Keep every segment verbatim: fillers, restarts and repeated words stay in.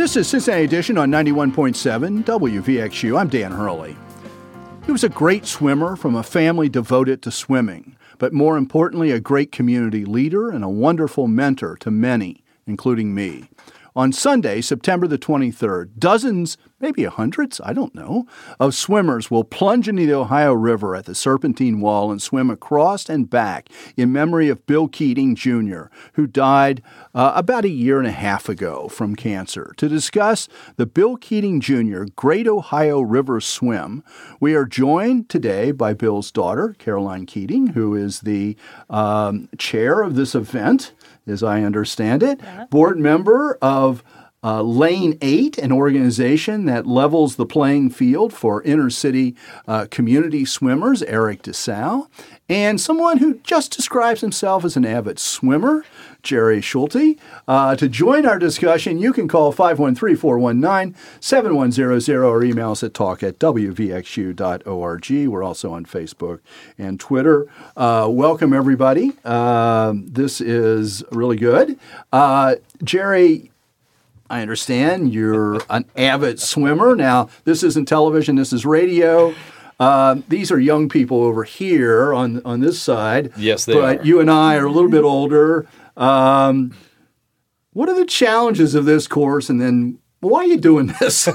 This is Cincinnati Edition on ninety-one point seven W V X U. I'm Dan Hurley. He was a great swimmer from a family devoted to swimming, but more importantly, a great community leader and a wonderful mentor to many, including me. On Sunday, September the twenty-third, dozens, maybe hundreds, I don't know, of swimmers will plunge into the Ohio River at the Serpentine Wall and swim across and back in memory of Bill Keating, Junior, who died uh, about a year and a half ago from cancer. To discuss the Bill Keating, Junior Great Ohio River Swim, we are joined today by Bill's daughter, Caroline Keating, who is the um, chair of this event, as I understand it, yeah. board member of uh, Lane eight, an organization that levels the playing field for inner-city uh, community swimmers, Eric DeSalle, and someone who just describes himself as an avid swimmer, Jerry Schulte. Uh, to join our discussion, you can call five one three, four one nine, seven one zero zero or email us at talk at w v x u dot org. We're also on Facebook and Twitter. Uh, welcome, everybody. Uh, this is really good. Uh, Jerry, I understand you're an avid swimmer. Now, this isn't television. This is radio. Uh, these are young people over here on on this side. Yes, they but are. But you and I are a little bit older. Um, what are the challenges of this course, and then why are you doing this?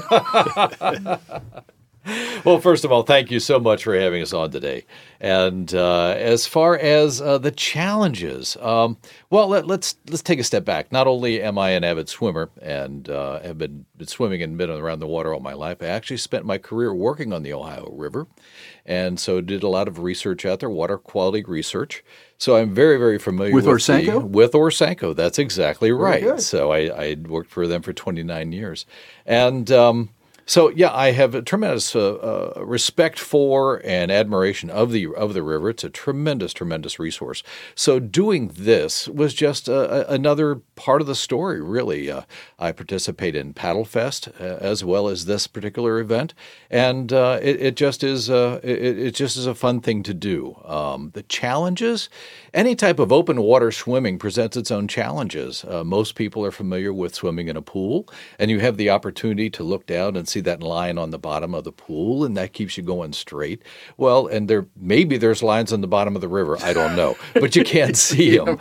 Well, first of all, thank you so much for having us on today. And uh, as far as uh, the challenges, um, well, let, let's let's take a step back. Not only am I an avid swimmer and uh, have been, been swimming and been around the water all my life, I actually spent my career working on the Ohio River, and so did a lot of research out there, water quality research. So I'm very, very familiar with, with Orsanco? The, with Orsanco. That's exactly right. Very good. So I, I worked for them for twenty-nine years. And um, so, yeah, I have a tremendous uh, uh, respect for and admiration of the of the river. It's a tremendous, tremendous resource. So doing this was just uh, another part of the story, really. Uh, I participate in Paddle Fest uh, as well as this particular event, and uh, it, it just is uh, it, it just is a fun thing to do. Um, the challenges, any type of open water swimming presents its own challenges. Uh, most people are familiar with swimming in a pool, and you have the opportunity to look down and see that line on the bottom of the pool, and that keeps you going straight. Well, and there maybe there's lines on the bottom of the river. I don't know, but you can't see them.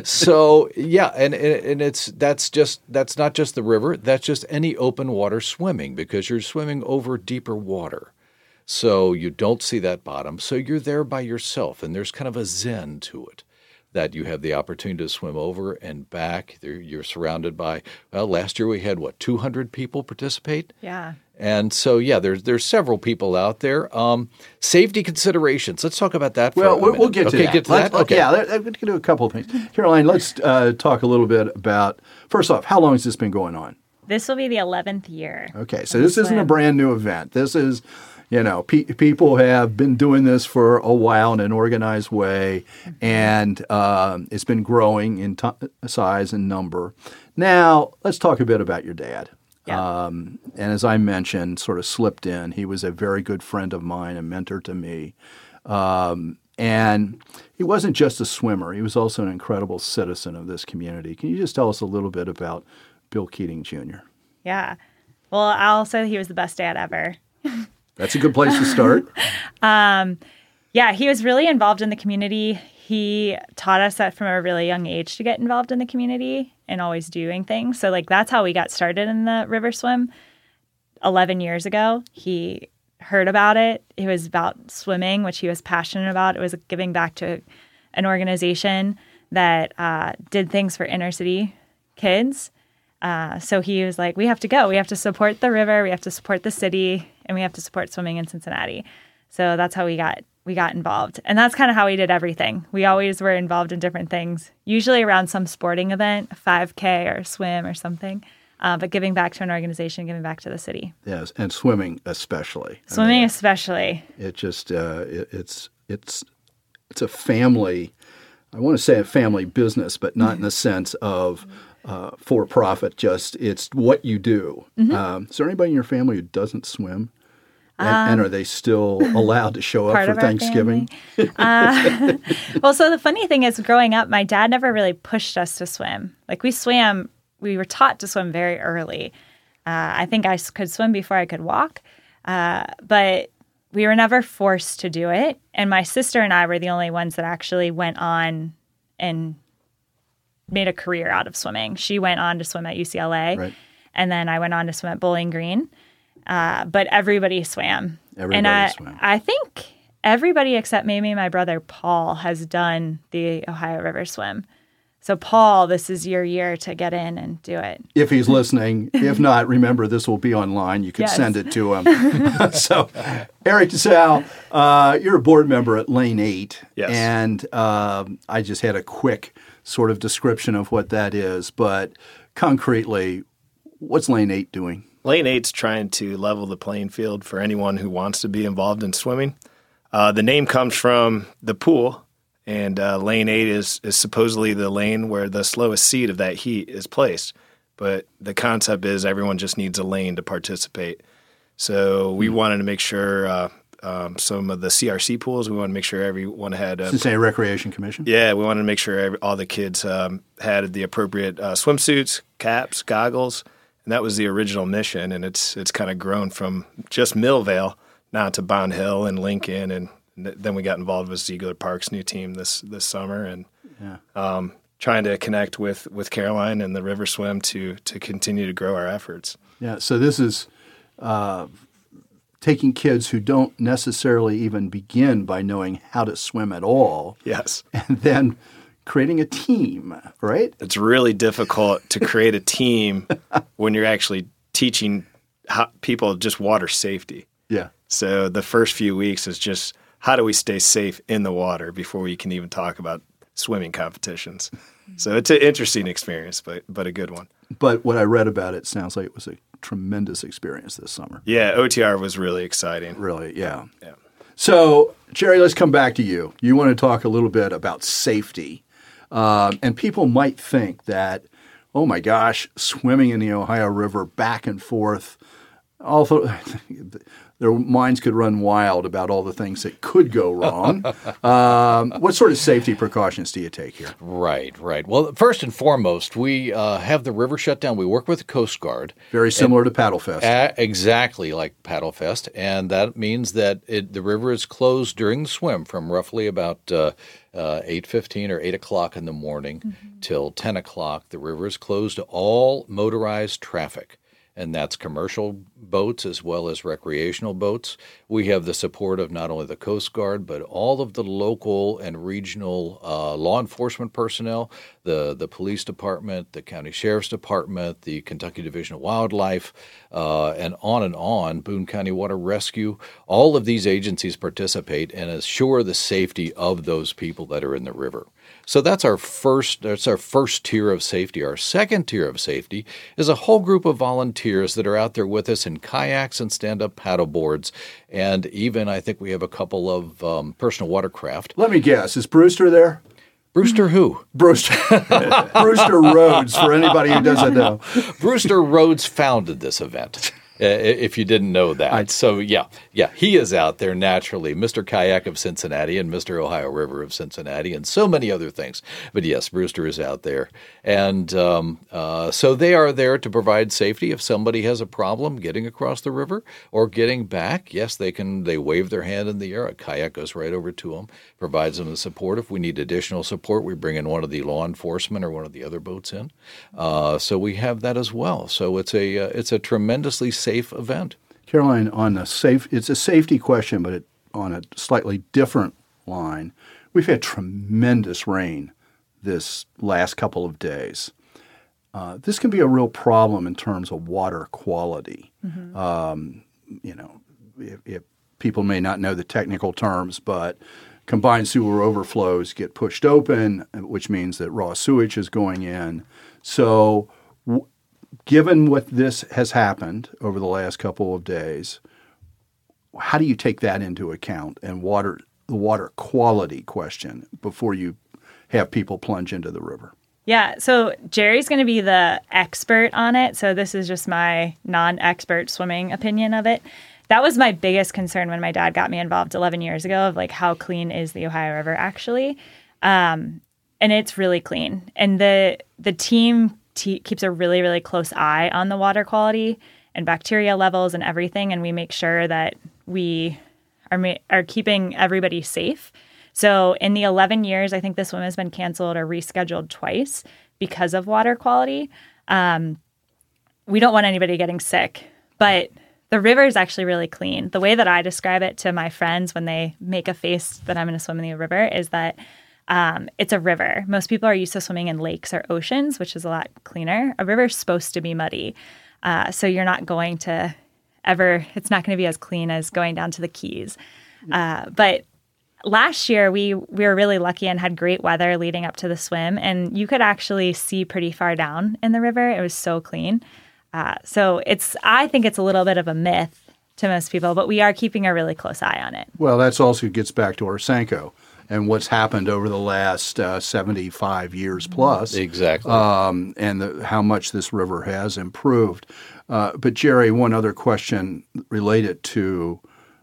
So yeah, and and it's that's just that's not just the river. That's just any open water swimming, because you're swimming over deeper water. So you don't see that bottom. So you're there by yourself, and there's kind of a zen to it, that you have the opportunity to swim over and back. You're surrounded by, well, last year we had, what, two hundred people participate? Yeah. And so, yeah, there's there's several people out there. Um, safety considerations. Let's talk about that for well, a minute. We'll get to okay, that. Get to let's, that? Okay. Yeah, let's get to a couple of things. Caroline, let's uh, talk a little bit about, first off, how long has this been going on? This will be the eleventh year. Okay, so this isn't a brand new event. This is, you know, pe- people have been doing this for a while in an organized way, and um, it's been growing in t- size and number. Now, let's talk a bit about your dad. Yeah. Um, and as I mentioned, sort of slipped in, he was a very good friend of mine, a mentor to me. Um, and he wasn't just a swimmer. He was also an incredible citizen of this community. Can you just tell us a little bit about Bill Keating, Junior? Yeah. Well, I'll say he was the best dad ever. That's a good place to start. um, yeah, he was really involved in the community. He taught us that from a really young age to get involved in the community and always doing things. So, like, that's how we got started in the river swim eleven years ago. He heard about it. It was about swimming, which he was passionate about. It was giving back to an organization that uh, did things for inner city kids. Uh, so he was like, we have to go. We have to support the river. We have to support the city, and we have to support swimming in Cincinnati. So that's how we got we got involved. And that's kind of how we did everything. We always were involved in different things, usually around some sporting event, a five K or swim or something, uh, but giving back to an organization, giving back to the city. Yes, and swimming especially. Swimming I mean, especially. It just, uh, it, it's, it's, it's a family, I want to say a family business, but not in the sense of uh, for profit, just it's what you do. Mm-hmm. Um, is there anybody in your family who doesn't swim? And, um, and are they still allowed to show up for Thanksgiving? uh, well, so the funny thing is, growing up, my dad never really pushed us to swim. Like, we swam, we were taught to swim very early. Uh, I think I s- could swim before I could walk, uh, but we were never forced to do it. And my sister and I were the only ones that actually went on and made a career out of swimming. She went on to swim at U C L A, Right. and then I went on to swim at Bowling Green. Uh, but everybody swam. Everybody and I, swam. I think everybody except maybe my brother Paul has done the Ohio River swim. So, Paul, this is your year to get in and do it. If he's listening. If not, remember, this will be online. You can Yes. send it to him. So, Eric DeSalle, uh, you're a board member at Lane eight. Yes. And um, I just had a quick sort of description of what that is. But concretely, what's Lane eight doing? Lane eight's trying to level the playing field for anyone who wants to be involved in swimming. Uh, the name comes from the pool, and uh, lane eight is, is supposedly the lane where the slowest seed of that heat is placed. But the concept is everyone just needs a lane to participate. So we wanted to make sure uh, um, some of the C R C pools, we wanted to make sure everyone had a Cincinnati Recreation Commission? Yeah, we wanted to make sure every, all the kids um, had the appropriate uh, swimsuits, caps, goggles, and that was the original mission. And it's it's kind of grown from just Millvale now to Bond Hill and Lincoln, and th- then we got involved with Ziegler Park's new team this this summer, and Yeah. um, trying to connect with with Caroline and the River Swim to to continue to grow our efforts. Yeah, so this is uh, taking kids who don't necessarily even begin by knowing how to swim at all, Yes. and then creating a team, right? It's really difficult to create a team when you're actually teaching how, people just water safety. Yeah. So the first few weeks is just how do we stay safe in the water before we can even talk about swimming competitions. So it's an interesting experience, but but a good one. But what I read about it sounds like it was a tremendous experience this summer. Yeah, O T R was really exciting. Really, yeah. Yeah. So, Jerry, let's come back to you. You want to talk a little bit about safety. Um, and people might think that, oh my gosh, swimming in the Ohio River back and forth, although their minds could run wild about all the things that could go wrong. um, what sort of safety precautions do you take here? Right, right. Well, first and foremost, we uh, have the river shut down. We work with the Coast Guard. Very similar to Paddle Fest. A- exactly like Paddle Fest, and that means that it, the river is closed during the swim from roughly about uh, uh, eight fifteen or eight o'clock in the morning mm-hmm. till ten o'clock. The river is closed to all motorized traffic, and that's commercial boats as well as recreational boats. We have the support of not only the Coast Guard, but all of the local and regional uh, law enforcement personnel, the, the police department, the county sheriff's department, the Kentucky Division of Wildlife, uh, and on and on, Boone County Water Rescue. All of these agencies participate and assure the safety of those people that are in the river. So that's our first that's our first tier of safety. Our second tier of safety is a whole group of volunteers that are out there with us in kayaks and stand-up paddle boards. And even I think we have a couple of um, personal watercraft. Let me guess, is Brewster there? Brewster who? Brewster. Brewster Rhodes, for anybody who doesn't know. Brewster Rhodes founded this event. Uh, if you didn't know that. I, so, yeah, yeah, he is out there naturally, Mister Kayak of Cincinnati and Mister Ohio River of Cincinnati and so many other things. But, yes, Brewster is out there. And um, uh, so they are there to provide safety if somebody has a problem getting across the river or getting back. Yes, they can. They wave their hand in the air. A kayak goes right over to them, provides them the support. If we need additional support, we bring in one of the law enforcement or one of the other boats in. Uh, so we have that as well. So it's a uh, it's a tremendously safe event. Caroline, on a safe, it's a safety question, but it, on a slightly different line, we've had tremendous rain this last couple of days. Uh, this can be a real problem in terms of water quality. Mm-hmm. Um, you know, if, if people may not know the technical terms, but combined sewer overflows get pushed open, which means that raw sewage is going in. So w- given what this has happened over the last couple of days, how do you take that into account and water the water quality question before you have people plunge into the river? Yeah, so Jerry's going to be the expert on it. So this is just my non-expert swimming opinion of it. That was my biggest concern when my dad got me involved eleven years ago, of like, how clean is the Ohio River actually? Um, and it's really clean. And the the team te- keeps a really, really close eye on the water quality. and bacteria levels and everything, and we make sure that we are ma- are keeping everybody safe. So in the eleven years, I think the swim has been canceled or rescheduled twice because of water quality. Um, we don't want anybody getting sick, but the river is actually really clean. The way that I describe it to my friends when they make a face that I'm going to swim in the river is that um, it's a river. Most people are used to swimming in lakes or oceans, which is a lot cleaner. A river is supposed to be muddy. Uh, so you're not going to ever, it's not going to be as clean as going down to the Keys. Uh, but last year, we, we were really lucky and had great weather leading up to the swim. And you could actually see pretty far down in the river. It was so clean. Uh, so it's, I think it's a little bit of a myth to most people, but we are keeping a really close eye on it. Well, that's also gets back to Orsanco and what's happened over the last uh, seventy-five years plus. Exactly. Um, and the, how much this river has improved. Uh, but Jerry, one other question related to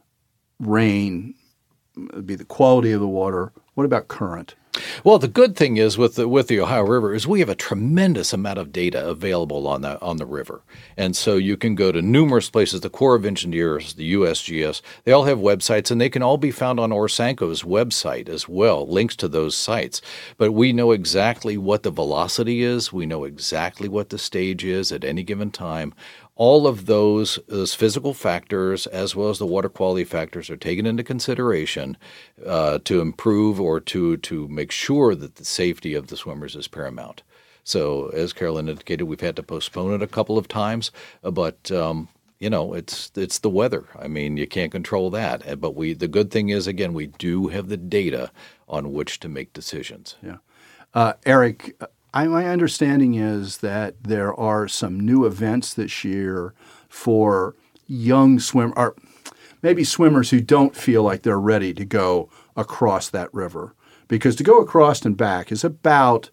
rain would be the quality of the water. What about current? Well, the good thing is with the with the Ohio River is we have a tremendous amount of data available on the on the river, and so you can go to numerous places. The Corps of Engineers, the U S G S, they all have websites, and they can all be found on Orsanco's website as well. Links to those sites, but we know exactly what the velocity is. We know exactly what the stage is at any given time. All of those, those physical factors as well as the water quality factors are taken into consideration uh, to improve or to to make sure that the safety of the swimmers is paramount. So as Carolyn indicated, we've had to postpone it a couple of times, but um, you know it's it's the weather. I mean, you can't control that. But we the good thing is, again, we do have the data on which to make decisions. Yeah, uh, Eric. I, my understanding is that there are some new events this year for young swim, or maybe swimmers who don't feel like they're ready to go across that river. Because to go across and back is about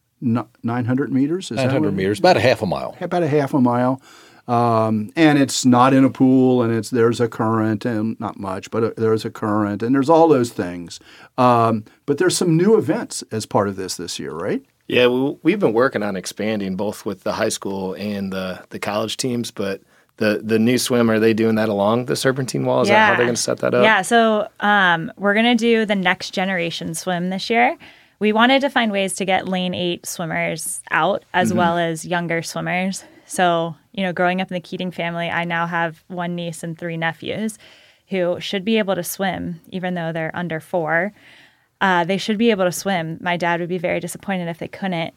nine hundred meters. Is nine hundred that meters, about a half a mile. About a half a mile. Um, and it's not in a pool, and it's there's a current, and not much, but a, there's a current, and there's all those things. Um, but there's some new events as part of this this year, right? Yeah, we, we've been working on expanding both with the high school and the, the college teams, but the, the new swim, are they doing that along the Serpentine Wall? Is yeah. that how they're going to set that up? Yeah, so um, we're going to do the next generation swim this year. We wanted to find ways to get lane eight swimmers out as mm-hmm. well as younger swimmers. So, you know, growing up in the Keating family, I now have one niece and three nephews who should be able to swim, even though they're under four. Uh, they should be able to swim. My dad would be very disappointed if they couldn't.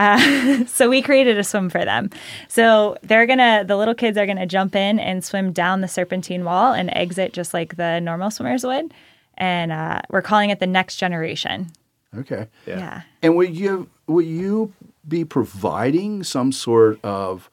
Uh, so we created a swim for them. So they're gonna, the little kids are gonna jump in and swim down the Serpentine Wall and exit just like the normal swimmers would. And uh, we're calling it the next generation. Okay. Yeah. yeah. And will you will you be providing some sort of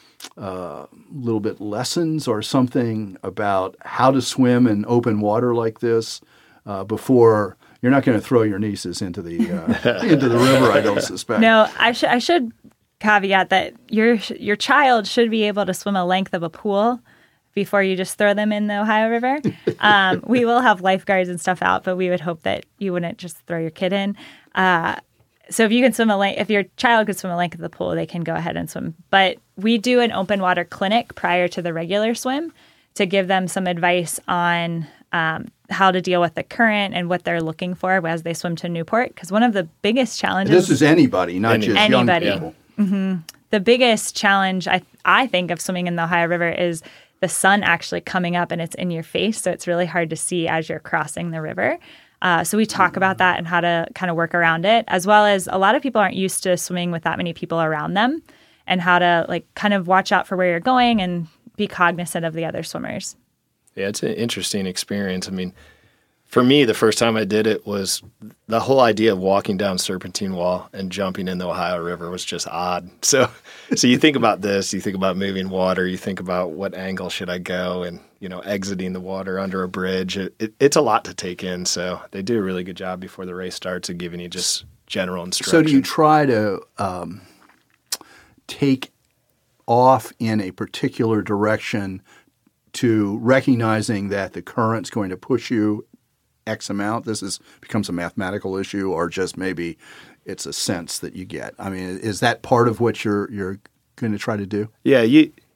uh, little bit lessons or something about how to swim in open water like this uh, before? You're not going to throw your nieces into the uh, into the river, I don't suspect. No, I should I should caveat that your your child should be able to swim a length of a pool before you just throw them in the Ohio River. Um, we will have lifeguards and stuff out, but we would hope that you wouldn't just throw your kid in. Uh, so if you can swim a length, if your child could swim a length of the pool, they can go ahead and swim. But we do an open water clinic prior to the regular swim to give them some advice on um, how to deal with the current and what they're looking for as they swim to Newport. Because one of the biggest challenges... This is anybody, not anybody. just anybody. young people. Mm-hmm. The biggest challenge, I I think, of swimming in the Ohio River is the sun actually coming up and it's in your face. So it's really hard to see as you're crossing the river. Uh, so we talk about that and how to kind of work around it, as well as a lot of people aren't used to swimming with that many people around them and how to like kind of watch out for where you're going and be cognizant of the other swimmers. Yeah, it's an interesting experience. I mean, for me, the first time I did it was the whole idea of walking down Serpentine Wall and jumping in the Ohio River was just odd. So, so you think about this, you think about moving water, you think about what angle should I go, and you know, exiting the water under a bridge. It, it, it's a lot to take in. So they do a really good job before the race starts of giving you just general instruction. So do you try to um, take off in a particular direction to recognizing that the current's going to push you X amount? This is becomes a mathematical issue, or just maybe it's a sense that you get. I mean, is that part of what you're you're going to try to do? Yeah, you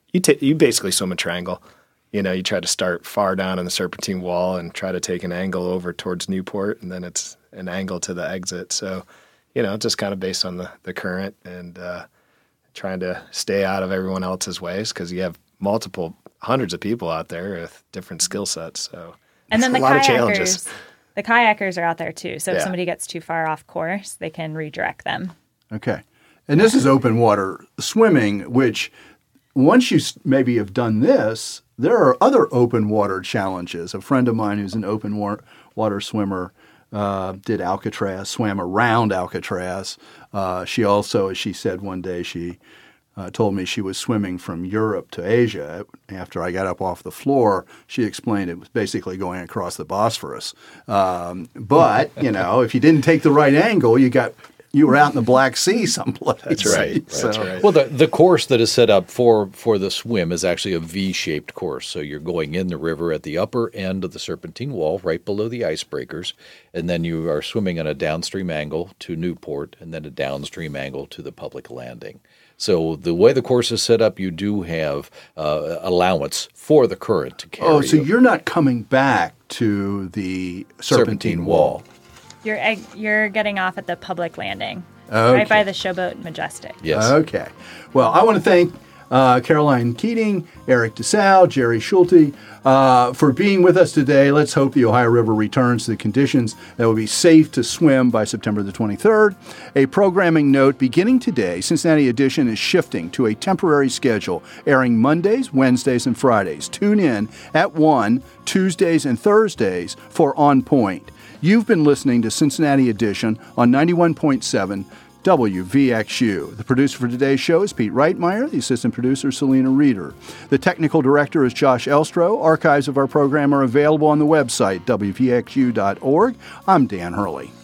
you ta- you basically swim a triangle. You know, you try to start far down in the Serpentine Wall and try to take an angle over towards Newport, and then it's an angle to the exit. So, you know, just kind of based on the, the current and uh, trying to stay out of everyone else's ways because you have multiple hundreds of people out there with different skill sets. So, and then it's the a lot of kayakers, challenges. the kayakers are out there too. So Yeah. if somebody gets too far off course, they can redirect them. Okay. And this is open water swimming, which once you s- maybe have done this, there are other open water challenges. A friend of mine who's an open wa- water swimmer uh, did Alcatraz, swam around Alcatraz. Uh, she also, as she said one day, she uh, told me she was swimming from Europe to Asia. After I got up off the floor, she explained it was basically going across the Bosphorus. Um, but, you know, if you didn't take the right angle, you got you were out in the Black Sea someplace. That's right. So- That's right. Well, the, the course that is set up for, for the swim is actually a V-shaped course. So you're going in the river at the upper end of the Serpentine Wall, right below the icebreakers, and then you are swimming on a downstream angle to Newport, and then a downstream angle to the public landing. So the way the course is set up, you do have uh, allowance for the current to carry Oh, so you. you're not coming back to the Serpentine, Serpentine Wall. Wall. You're egg- you're getting off at the public landing, Okay. right by the Showboat Majestic. Yes. Okay. Well, I want to thank uh, Caroline Keating, Eric DeSalle, Jerry Schulte uh, for being with us today. Let's hope the Ohio River returns to the conditions that will be safe to swim by September the twenty-third. A programming note, beginning today, Cincinnati Edition is shifting to a temporary schedule, airing Mondays, Wednesdays, and Fridays. Tune in at one, Tuesdays, and Thursdays for On Point. You've been listening to Cincinnati Edition on ninety-one point seven W V X U. The producer for today's show is Pete Reitmeyer, the assistant producer Selena Reeder. The technical director is Josh Elstro. Archives of our program are available on the website, W V X U dot org. I'm Dan Hurley.